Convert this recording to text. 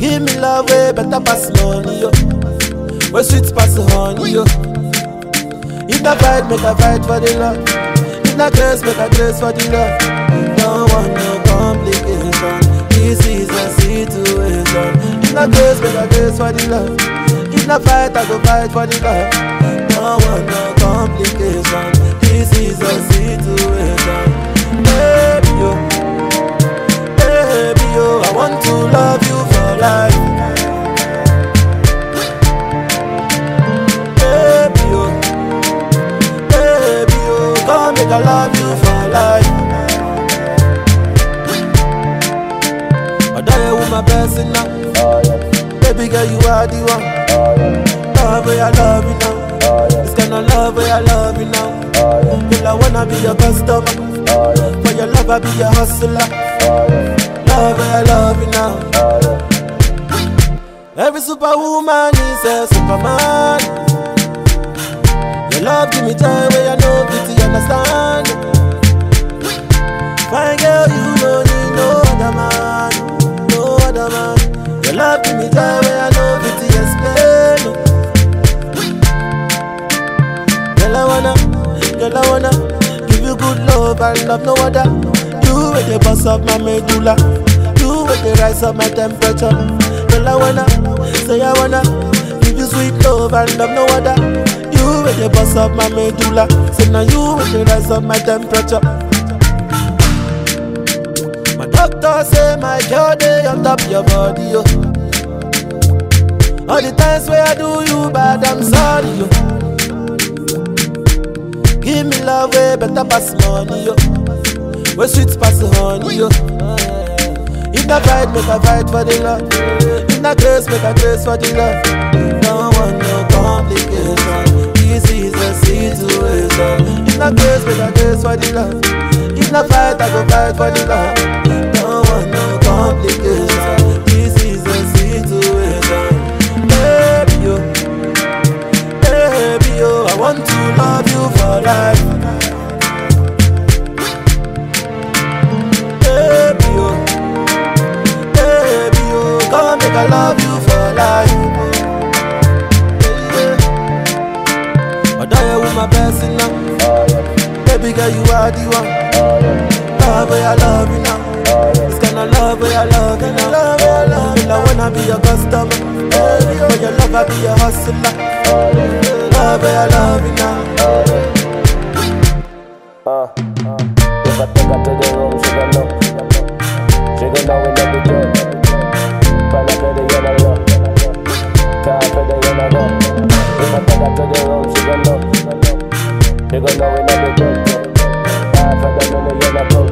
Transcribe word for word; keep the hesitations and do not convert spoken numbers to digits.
Give me love way better pass money, yo. Where sweet pass honey, yo. If I fight, make a fight for the love. If I grace, make a grace for the love. Don't want no complication. This is a situation. If I grace, make a grace for the love. If I fight, I go fight for the love. Don't want no complication. This is a situation. Baby, yo. Baby, yo. I want to love you for life. Baby, yo. Baby, yo. Come make I love you for life. I die with my person now. Oh, yeah. Baby girl, you are the one. Oh, yeah. Love where I love you now. Oh, yeah. This kind of love where I love you now. Oh, yeah. Girl, I wanna be your customer. Oh, yeah. For your love, I be your hustler. Oh, yeah. Love where I love you now. Oh, yeah. Every superwoman is a superman. Your love give me joy where I know beauty understand. Fine girl, you don't need no other man. No other man. Your love give me joy where I know beauty explain. Girl, I wanna, girl, I wanna give you good love and love no other. You with the boss of my medulla. You with the rise of my temperature. Girl, I wanna, say I wanna give you sweet love and love no other. You with the boss of my medulla. Say now you with the rise of my temperature. My doctor say my girl day on top your body, yo. All the times where I do you bad, I'm sorry, yo. Give me love way better pass money, yo. Where sweet pass honey, yo. If I fight, make a fight for the love. If I grace, make a grace for the love. Don't want no complication. This is a situation. If I grace, make a grace for the love. If I fight, I go fight for the love. Don't want no complication. This is a situation. Baby, yo. Baby, yo. I want to love you for life. Baby, yo. Baby, yo. Come make I love you for life. I die with my person now. Oh, yeah. Baby girl, you are the one. Oh, yeah. Love where I love you now. Oh, yeah. This kind of love where I love you now. Love where I love you. I wanna be your customer. Oh, yeah. For your love, I be your hustler. Oh, yeah. Love where I love you now. Oh, yeah. uh, uh. If I take her to the room, she gon' know. She gon' know we never do. Find out for the yellow love. Time for the yellow love. If I take her to the room, she gon' know. She gon' know we never do. Time for the yellow love.